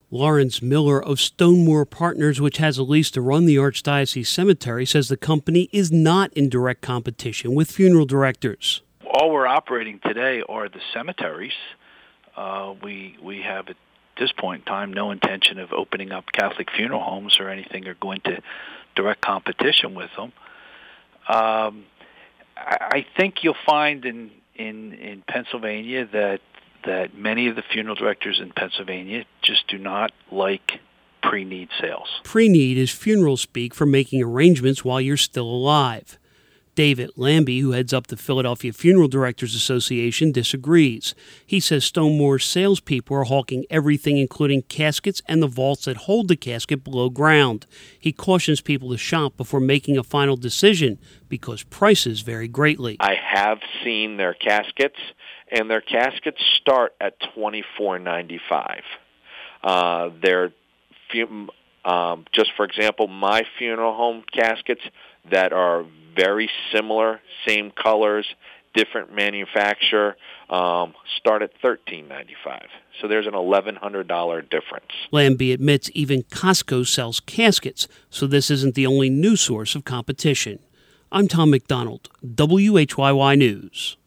Lawrence Miller of Stonemore Partners, which has a lease to run the Archdiocese Cemetery, says the company is not in direct competition with funeral directors. All we're operating today are the cemeteries. We have at this point in time no intention of opening up Catholic funeral homes or anything or going to direct competition with them. I think you'll find in Pennsylvania that many of the funeral directors in Pennsylvania just do not like pre-need sales. Pre-need is funeral speak for making arrangements while you're still alive. David Lambie, who heads up the Philadelphia Funeral Directors Association, disagrees. He says Stonemore's salespeople are hawking everything, including caskets and the vaults that hold the casket below ground. He cautions people to shop before making a final decision because prices vary greatly. I have seen their caskets, and their caskets start at $24.95. They're just for example, my funeral home caskets that are very similar, same colors, different manufacturer, start at $13.95. So there's an $1,100 difference. Lambie admits even Costco sells caskets, so this isn't the only new source of competition. I'm Tom McDonald, WHYY News.